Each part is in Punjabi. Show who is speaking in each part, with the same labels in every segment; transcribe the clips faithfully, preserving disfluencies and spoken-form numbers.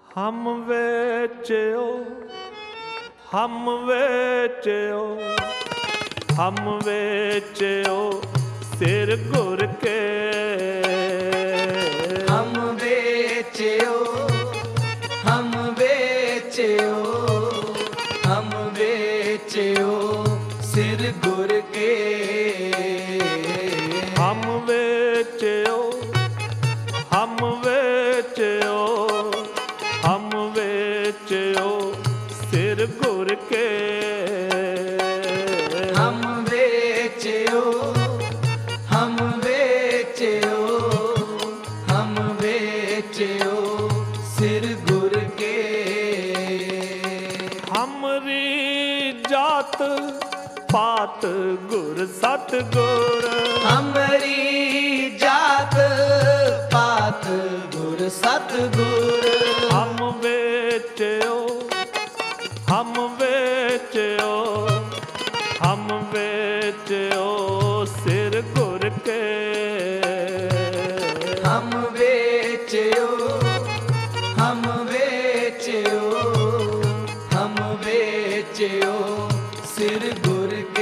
Speaker 1: ਹਮ ਵੇਚਿਓ ਹਮ ਵੇਚਿਓ ਹਮ ਵੇਚਿਓ ਸਿਰ ਗੁਰ ਕੇ
Speaker 2: ਹਮ ਵੇਚਿਓ ਹਮ ਵੇਚਿਓ ਹਮ ਵੇਚਿਓ ਸਿਰ ਗੁਰ ਕੇ
Speaker 1: ਹਮ ਵੇਚਿਓ ਹਮ ਵੇਚਿਓ ਹਮ ਵੇਚਿਓ ਸਿਰ ਗੁਰ ਕੇ
Speaker 2: ਹਮ ਵੇਚਿਓ ਹਮ ਵੇਚਿਓ ਹਮ ਵੇਚਿਓ ਸਿਰ ਗੁਰ ਕੇ
Speaker 1: ਹਮਰੀ ਜਾਤ ਪਾਤ ਗੁਰ ਸਤਿਗੁਰ
Speaker 2: ਹਮਰੀ ਜਾਤ ਪਾਤ ਗੁਰ ਸਤਿਗੁਰ
Speaker 1: ਹਮ ਵੇਚਿਓ ਹਮ ਵੇਚਿਓ ਹਮ ਵੇਚਿਓ ਸਿਰ ਗੁਰ ਕੇ
Speaker 2: ਹਮ ਵੇਚਿਓ ਹਮ ਵੇਚਿਓ ਹਮ ਵੇਚਿਓ ਸਿਰ ਗੁਰ ਕੇ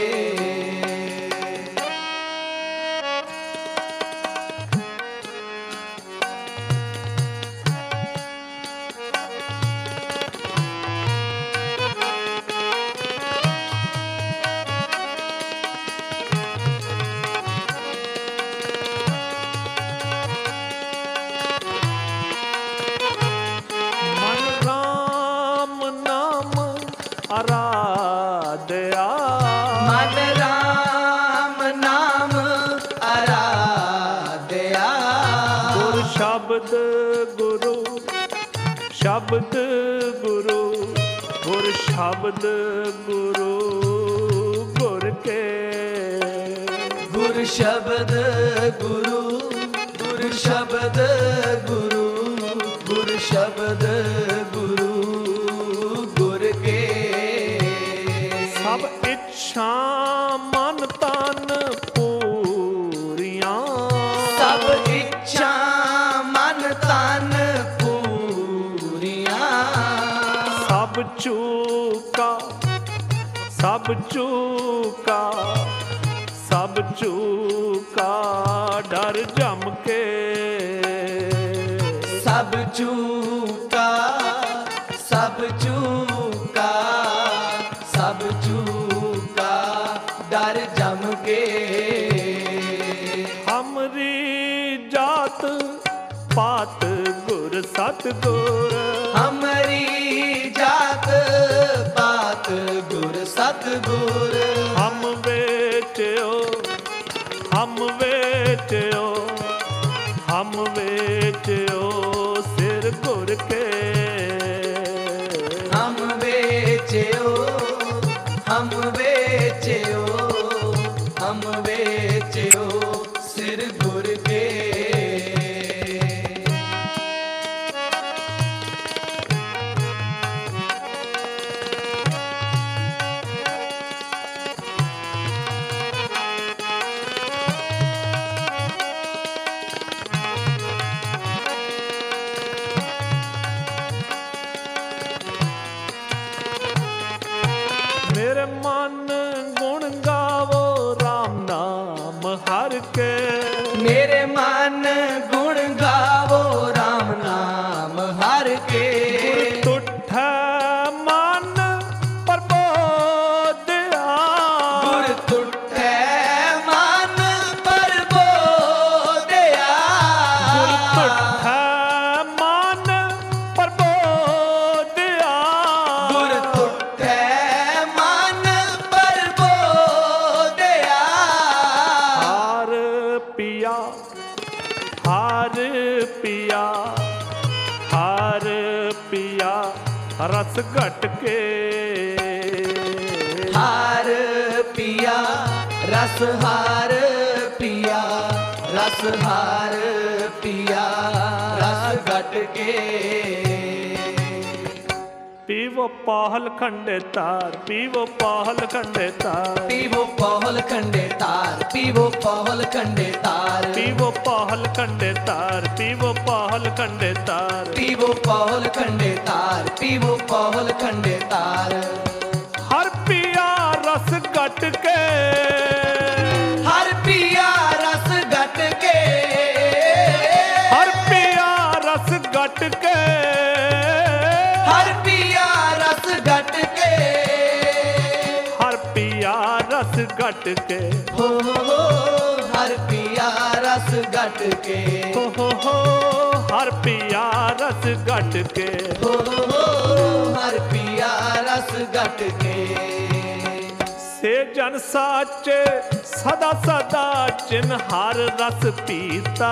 Speaker 1: ਅਰਾਧਿਆ
Speaker 2: ਮਨ ਰਾਮ ਨਾਮ ਅਰਾਧਿਆ
Speaker 1: ਗੁਰ ਸ਼ਬਦ ਗੁਰੂ ਸ਼ਬਦ ਗੁਰੂ ਗੁਰ ਸ਼ਬਦ ਗੁਰੂ ਗੁਰ ਕੇ
Speaker 2: ਗੁਰ ਸ਼ਬਦ ਗੁਰੂ ਗੁਰ ਸ਼ਬਦ ਗੁਰੂ ਗੁਰ ਸ਼ਬਦ ਗੁਰੂ ਗੁਰ ਕੇ
Speaker 1: ਸਭ ਇੱਛਾ ਮਨ ਤਨ ਪੂਰੀਆਂ
Speaker 2: ਸਭ ਇੱਛਾ ਮਨ ਤਨ ਪੂਰੀਆਂ
Speaker 1: ਸਭ ਚੂਕਾ ਸਭ ਚੂਕਾ ਸਭ ਚੂਕਾ ਡਰ ਜਮ ਕੇ
Speaker 2: ਸਭ ਚੂਕਾ ਸਭ ਚੂਕਾ ਸਭ ਚੂਕਾ ਡਰ ਜਮ ਕੇ
Speaker 1: ਹਮਰੀ ਜਾਤ ਪਾਤ ਗੁਰ ਸਤਿਗੁਰ
Speaker 2: ਹਮਰੀ ਜਾਤ ਪਾਤ ਗੁਰ ਸਤਿਗੁਰ
Speaker 1: ਹਮ ਵੇਚਿਓ ਹਮ ਵੇਚਿਓ ਹਮ ਵੇਚਿਓ ਸਿਰ ਗੁਰ ਕੇ
Speaker 2: ਹਮ ਵੇਚਿਓ ਹਮ ਵੇਚਿਓ ਹਮ ਵੇਚਿਓ ਸਿਰ ਗੁਰ ਕੇ
Speaker 1: ਮੇਰੇ ਮਨ ਗੁਣ ਗਾਵੋ ਰਾਮ ਨਾਮ ਹਰ ਕੇ
Speaker 2: ਮੇਰੇ ਮਨ ਗੁਣ ਗਾਵੋ ਰਾਮ ਨਾਮ ਹਰ ਕੇ
Speaker 1: ਤੁਠੈ ਮਨ ਪ੍ਰਬੋਧਿਆ
Speaker 2: ਗੁਰ ਤੁਠੈ ਮਨ ਪਰਬੋਧਿਆ
Speaker 1: ਗੁਰ ਤੁਠੈ ਮਨ ਪ੍ਰਬੋਧਿਆ
Speaker 2: ਗੁਰ ਤੁਠੈ ਮਨ ਪਰਬੋਧਿਆ
Speaker 1: ਹਾਰ ਪਿਆ ਹਾਰ ਪਿਆ ਹਾਰ ਪਿਆ ਰਸ ਘਟ ਕੇ
Speaker 2: ਹਾਰ ਪਿਆ ਰਸ ਹਾਰ ਪਿਆ ਰਸ ਹਾਰ ਪਿਆ ਰਸ ਘਟ ਕੇ
Speaker 1: पीवो पहल खंडे तार, पीवो पहल खंडे तार,
Speaker 2: पीवो पहल खंडे तार, पीवो पहल खंडे तार,
Speaker 1: पीवो पहल खंडे तार, पीवो पहल खंडे तार,
Speaker 2: पीवो पहल खंडे तार, पीवो पहल खंडे तार।
Speaker 1: हर पिया रस गट के,
Speaker 2: हर पिया रस गट के,
Speaker 1: हर पिया रस गट के,
Speaker 2: हर पिया रस गट के,
Speaker 1: हर पिया रस गट के,
Speaker 2: हो हो हो हर पिया रस गट के,
Speaker 1: हो हो हो हर पिया रस गट के,
Speaker 2: हो हो हो हर पिया रस गट के।
Speaker 1: से जन साचे सदा सदा जिन हर रस पीता,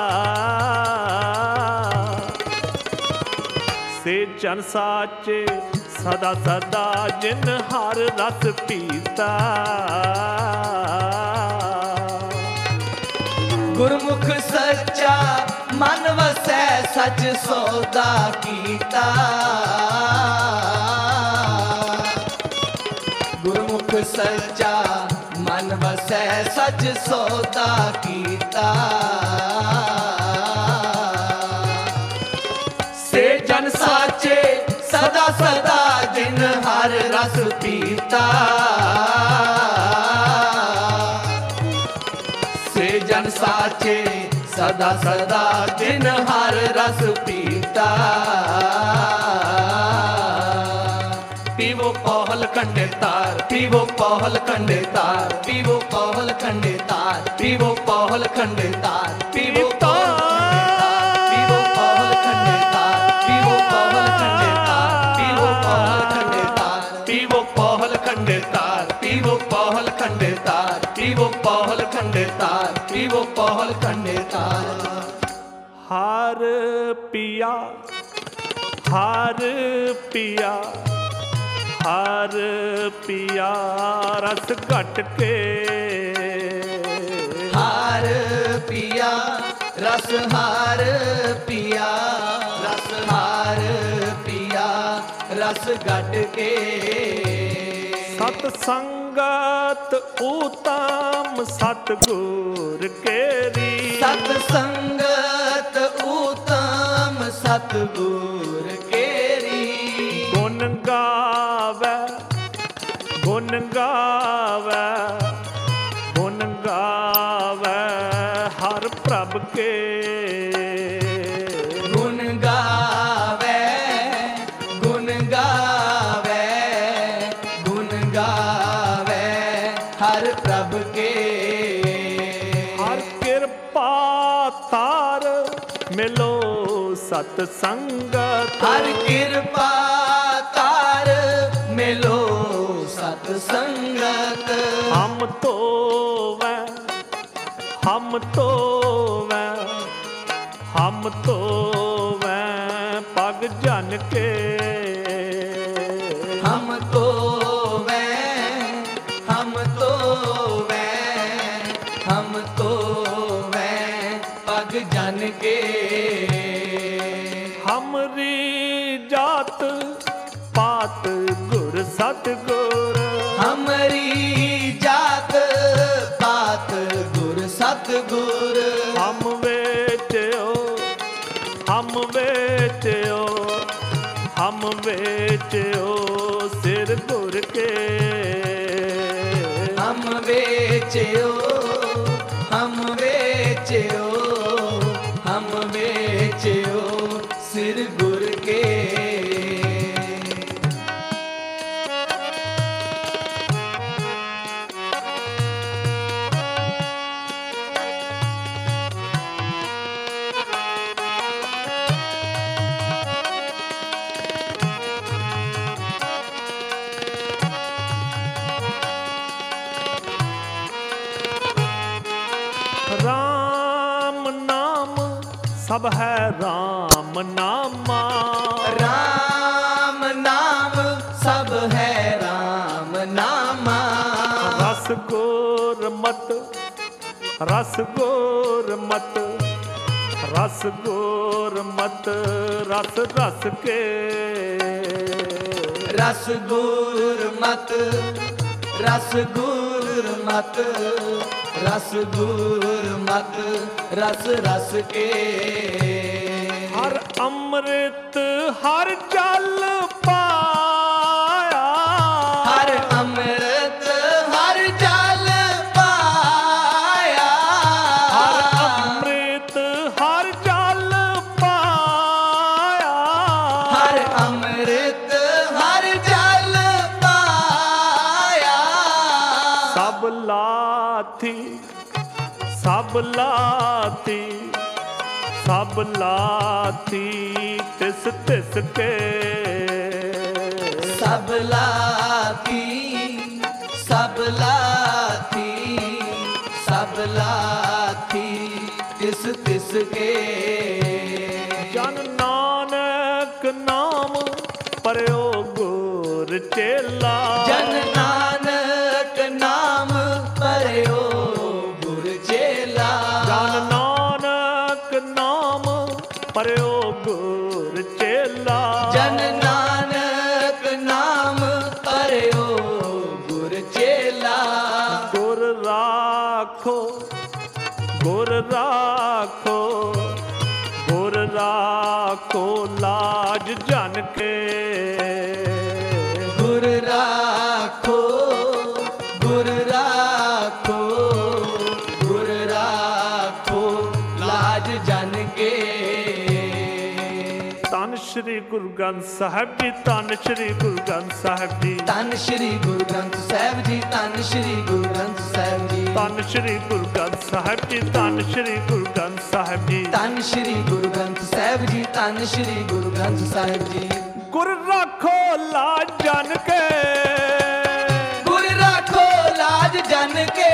Speaker 1: से जन साचे सदा सदा जिन हर रस पीता।
Speaker 2: गुरमुख सच्चा मन वसै सच सौदा कीता, गुरमुख सच्चा मन वसै सच सौदा कीता। से जन साचे सदा सदा जिन हर रस पीता, से जन साचे सदा सदा जिन हर रस पीता। पीवो पहल खंडे तार, पीवो पहल खंडे तार, पीवो पहल खंडे तार, पीवो पहल खंडे तार, पीवो पहल खंडे तार, पीवो पहल खंडे तार, पीवो पहल खंडे तार, पीवो पहल खंडे तार, पीवो पहल खंडे तार, पीवो पहल खंडे तार, पीवो पहल खंडे तार।
Speaker 1: हर पिया हर पिया हर पिया रस गट के,
Speaker 2: हार पिया रस हार पिया रस हार पिया रस गट के।
Speaker 1: सत संगत उत्तम सतगुर केरी,
Speaker 2: सत संगत उत्तम सतगुर केरी।
Speaker 1: गुण गावे गुण गावे गुण गावे हर प्रभ के,
Speaker 2: गुण गावे गुण गावे गुण गावे हर प्रभ के।
Speaker 1: हर कृपा तार मिलो सत संगत,
Speaker 2: हर कृपा तार मिलो सत संगत।
Speaker 1: हम तो वै हम तो वै हम तो वै पग जन के,
Speaker 2: हम तो वै हम तो वै हम तो वै पग जन के।
Speaker 1: हमरी जात पात गुर सतगुर,
Speaker 2: हमरी जात पात गुर सतगुर।
Speaker 1: हम वेचयो हम वेचयो हम वेचयो सिर गुर के,
Speaker 2: हम बेचयो हम बेचयो हम बेचयो सिर गुर के।
Speaker 1: राम नाम सब है राम नामा,
Speaker 2: राम नाम सब है राम नामा।
Speaker 1: रस गोर मत रस गोर मत रस गोर मत रस रस के,
Speaker 2: रस गुरमत रस गुरमत रस गुरमत रस रस के
Speaker 1: हर अमृत हर जल पाया
Speaker 2: हर अमृत हर जल पाया
Speaker 1: हर अमृत हर जल पाया
Speaker 2: हर अमृत हर जल पाया
Speaker 1: सब लाथी सब लाथी सब लाथी तिस तिस के
Speaker 2: सब लाथी सब लाथी सब लाथी तिस तिस के
Speaker 1: जन नानक नाम परयो गुर चेला
Speaker 2: जन नानक नाम परयो गुर चेला
Speaker 1: जन नानक नाम परयो गुर चेला
Speaker 2: जन नानक नाम परयो गुर चेला
Speaker 1: गुर राखो गुर राखो गुर राखो लाज जन के
Speaker 2: गुर राखो गुर राखो गुर राखो लाज जन के
Speaker 1: ਧੰਨ ਸ਼੍ਰੀ ਗੁਰੂ ਗ੍ਰੰਥ ਸਾਹਿਬ ਜੀ ਧੰਨ ਸ਼੍ਰੀ ਗੁਰੂ ਗ੍ਰੰਥ ਸਾਹਿਬ ਜੀ
Speaker 2: ਧੰਨ ਸ਼੍ਰੀ ਗੁਰੂ ਗ੍ਰੰਥ ਸਾਹਿਬ ਜੀ ਧੰਨ ਸ਼੍ਰੀ ਗੁਰੂ ਗ੍ਰੰਥ ਸਾਹਿਬ ਜੀ
Speaker 1: ਧੰਨ ਸ਼੍ਰੀ ਗੁਰੂ ਗ੍ਰੰਥ ਸਾਹਿਬ ਜੀ ਧੰਨ ਸ਼੍ਰੀ ਗੁਰੂ ਗ੍ਰੰਥ ਸਾਹਿਬ ਜੀ
Speaker 2: ਧੰਨ ਸ਼੍ਰੀ ਗੁਰੂ ਗ੍ਰੰਥ ਸਾਹਿਬ ਜੀ ਧੰਨ ਸ਼੍ਰੀ ਗੁਰੂ ਗ੍ਰੰਥ ਸਾਹਿਬ ਜੀ
Speaker 1: ਗੁਰ ਰਾਖੋ ਲਾਜ ਜਨ ਕੇ
Speaker 2: ਗੁਰ ਰਾਖੋ ਲਾਜ ਜਨ ਕੇ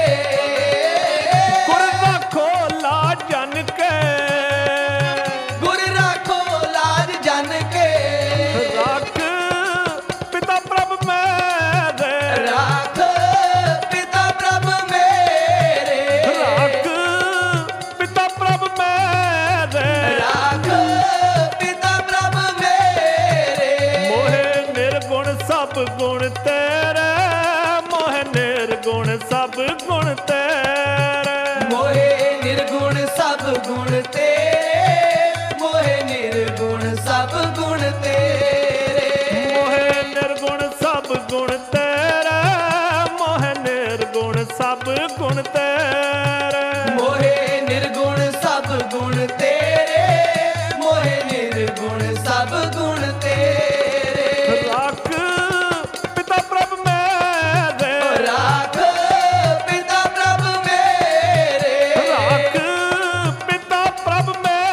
Speaker 1: ਗੁਰ ਰਾਖੋ ਲਾਜ ਜਨ ਕੇ
Speaker 2: ਗੁਰ ਰਾਖੋ ਲਾਜ ਜਨ ਕੇ
Speaker 1: ਰੱਖ ਪਿਤਾ ਪ੍ਰਭ ਮੇਰੇ
Speaker 2: ਰਾਖ ਪਿਤਾ ਪ੍ਰਭ ਮੇਰੇ
Speaker 1: ਰੱਖ ਪਿਤਾ ਪ੍ਰਭ ਮੇਰੇ
Speaker 2: ਰਾਖ ਪਿਤਾ ਪ੍ਰਭ ਮੇਰੇ
Speaker 1: ਮੋਹਿ ਨਿਰਗੁਣ ਸਭ ਗੁਣ ਤੇਰੇ ਮੋਹਿ ਨਿਰਗੁਣ ਸਭ ਗੁਣ ਤੇਰੇ
Speaker 2: ਮੋਹਿ ਨਿਰਗੁਣ ਸਭ ਗੁਣ ਤੇਰੇ ਮੋਹਿ ਨਿਰਗੁਣ ਸਭ ਗੁਣ ਤੇਰੇ
Speaker 1: ਮੋਹਿ ਨਿਰਗੁਣ ਸਭ ਗੁਣ ਤੇਰੇ ਮੋਹਿ ਨਿਰਗੁਣ ਸਭ ਗੁਣ ਤੇਰੇ
Speaker 2: ਮੋਹਿ ਨਿਰਗੁਣ ਸਭ ਗੁਣ ਤੇਰੇ ਮੋਹਿ ਨਿਰਗੁਣ ਸਭ ਗੁਣ ਤੇਰੇ
Speaker 1: ਰੱਖ ਪਿਤਾ ਪ੍ਰਭ ਮੇਰੇ
Speaker 2: ਰਾਖ ਪਿਤਾ ਪ੍ਰਭ ਮੇਰੇ
Speaker 1: ਰੱਖ ਪਿਤਾ ਪ੍ਰਭ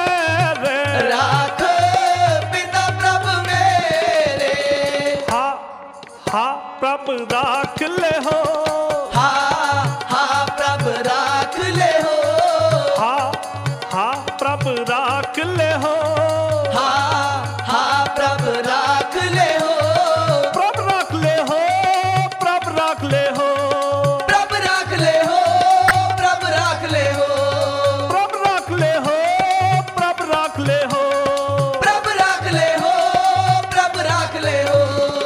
Speaker 1: ਮੇਰੇ
Speaker 2: ਰਾਖ ਪਿਤਾ ਪ੍ਰਭ ਮੇਰੇ
Speaker 1: ਹਾ ਹਾ ਪ੍ਰਭ ਰਾਖ ਲੈ ਹੋ
Speaker 2: ਹਾ ਹਾ ਪ੍ਰਭ ਰਾਖ ਲੈ ਹੋ
Speaker 1: ਹਾ ਹਾ ਪ੍ਰਭ ਰਾਖ ਲੈ ਹੋ
Speaker 2: ਹਾ ਹਾ ਪ੍ਰਭ ਰਾਖ ਲੈ ਹੋ
Speaker 1: ਪ੍ਰਭ ਰਾਖ ਲੈ ਹੋ ਪ੍ਰਭ ਰਾਖ ਲੈ ਹੋ
Speaker 2: ਪ੍ਰਭ ਰਾਖ ਲੈ ਹੋ ਪ੍ਰਭ ਰਾਖ ਲੈ ਹੋ
Speaker 1: ਪ੍ਰਭ ਰਾਖ ਲੈ ਹੋ ਪ੍ਰਭ ਰਾਖ ਲੈ ਹੋ
Speaker 2: ਪ੍ਰਭ ਰਾਖ ਲੈ ਹੋ ਪ੍ਰਭ ਰਾਖ ਲੈ ਹੋ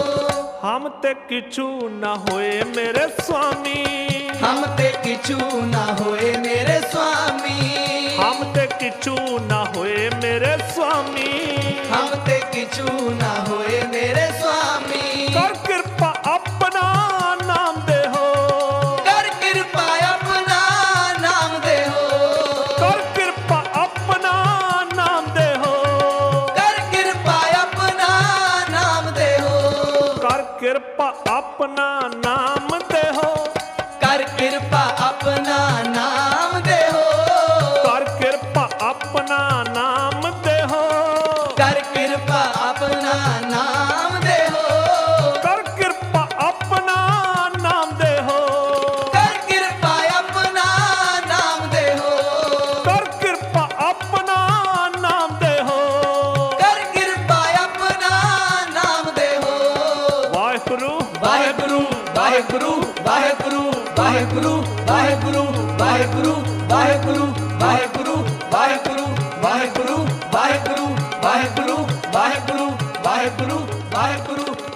Speaker 1: ਹਮ ਤੇ ਕਿਛੂ ਨਾ ਹੋਏ ਮੇਰੇ ਸੁਆਮੀ
Speaker 2: ਹਮ ਤੇ ਕਿਛੂ ਨਾ ਹੋਏ ਮੇਰੇ ਸੁਆਮੀ
Speaker 1: ਹਮ ਤੇ ਕਿਛੂ ਨਾ ਹੋਏ ਮੇਰੇ ਸੁਆਮੀ
Speaker 2: ਹਮ ਤੇ ਕਿਛੂ ਨਾ ਹੋਏ ਮੇਰੇ ਸੁਆਮੀ
Speaker 1: ਕਰ ਕਿਰਪਾ ਆਪਣਾ ਨਾਮ ਦੇਹੋ
Speaker 2: ਕਰ ਕਿਰਪਾ ਆਪਣਾ ਨਾਮ ਦੇਹੋ
Speaker 1: ਕਰ ਕਿਰਪਾ ਆਪਣਾ ਨਾਮ ਦੇਹੋ
Speaker 2: ਕਰ ਕਿਰਪਾ ਆਪਣਾ ਨਾਮ ਦੇਹੋ
Speaker 1: ਕਰ ਕਿਰਪਾ ਆਪਣਾ ਨਾਮ ਦੇਹੋ
Speaker 2: ਕਰ ਕਿਰਪਾ ਆਪਣਾ ਨਾਮ ਦੇਹੋ
Speaker 1: ਕਰ ਕਿਰਪਾ ਆਪਣਾ ਨਾਮ ਦੇਹੋ
Speaker 2: ਕਰ ਕਿਰਪਾ ਆਪਣਾ ਨਾਮ ਦੇਹੋ
Speaker 1: ਕਰ ਕਿਰਪਾ ਆਪਣਾ ਨਾਮ ਦੇਹੋ
Speaker 2: ਕਰ ਕਿਰਪਾ ਆਪਣਾ ਨਾਮ ਦੇਹੋ
Speaker 1: ਕਰ ਕਿਰਪਾ ਆਪਣਾ ਨਾਮ ਦੇਹੋ
Speaker 2: ਕਰ ਕਿਰਪਾ ਆਪਣਾ ਨਾਮ ਦੇਹੋ
Speaker 1: ਵਾਹਿਗੁਰੂ
Speaker 2: ਵਾਹਿਗੁਰੂ ਵਾਹਿਗੁਰੂ ਵਾਹਿਗੁਰੂ ਵਾਹਿਗੁਰੂ ਵਾਹਿਗੁਰੂ ਵਾਹਿਗੁਰੂ ਵਾਹਿਗੁਰੂ ਵਾਹਿਗੁਰੂ ਵਾਹਿਗੁਰੂ ਵਾਹਿਗੁਰੂ ਵਾਹਿਗੁਰੂ ਵਾਹਿਗੁਰੂ ਵਾਹਿਗੁਰੂ ਵਾਹਿਗੁਰੂ ਵਾਹਿਗੁਰੂ